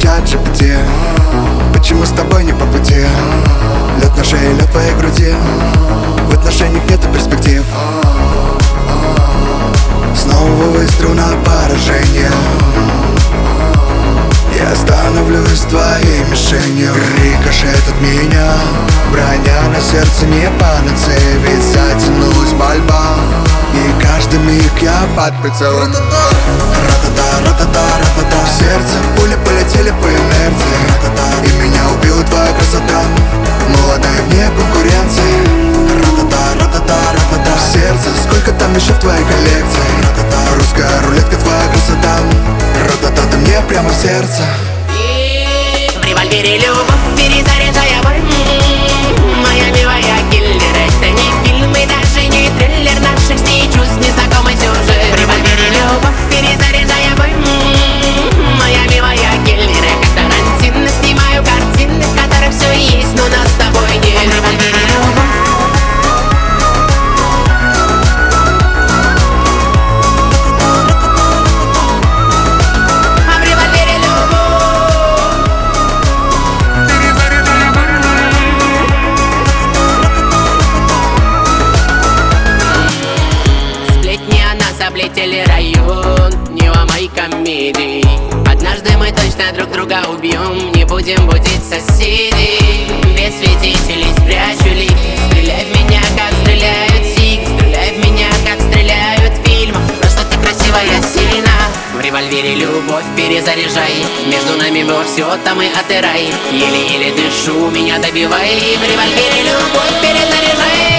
чат GPT. Почему с тобой не по пути? Лед на шее, лед в твоей груди. В отношениях нету перспектив. Снова выстрел на поражение. Я становлюсь твоей мишенью. Рикошет от меня, броня на сердце не панацея. Ведь затянулась мольба, и каждый миг я под прицелом. Ра-та-та, ра-та-та, ра-та-та. В сердце пули полетели по инерции. Ра-та-та. И меня убила твоя красота, молодая вне конкуренции. Ра-та-та, ра-та-та, ра-та-та. В сердце сколько там еще в твоей коллекции. Ра-та-та. Русская рулетка, твоя красота. Ра-та-та, ты мне прямо в сердце. В револьвере любовь, перезаряжая боль. Моя милая киллер. Это не фильм и даже не триллер. Наших с ней чувств незнакомый сюжет. В револьвере любовь, перезаряжая боль. Моя милая киллер. Как Тарантино снимаю картины, в которых все есть, но нас с тобой нет. В револьвере любовь. Облетели район, не ломай комедий. Однажды мы точно друг друга убьем. Не будем будить соседей. Без свидетелей спрячу лики. Стреляй в меня, как стреляют сик. Стреляй в меня, как стреляют в фильмах. Просто ты красивая, сильна. В револьвере любовь перезаряжай. Между нами было все, там и отырай. Еле-еле дышу, меня добивай. В револьвере любовь перезаряжай.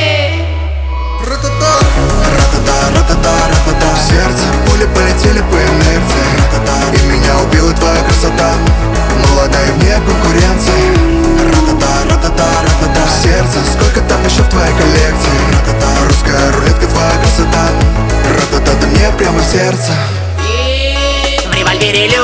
Ра-та-та, в сердце пули полетели по инерции. Ра-та-та, и меня убила твоя красота, молодая вне конкуренции. Ра-та-та, ра-та-та, ра-та-та. В сердце сколько там еще в твоей коллекции. Ра-та-та, русская рулетка, твоя красота. Ра-та-та, ты мне прямо в сердце. В револьвере любовь.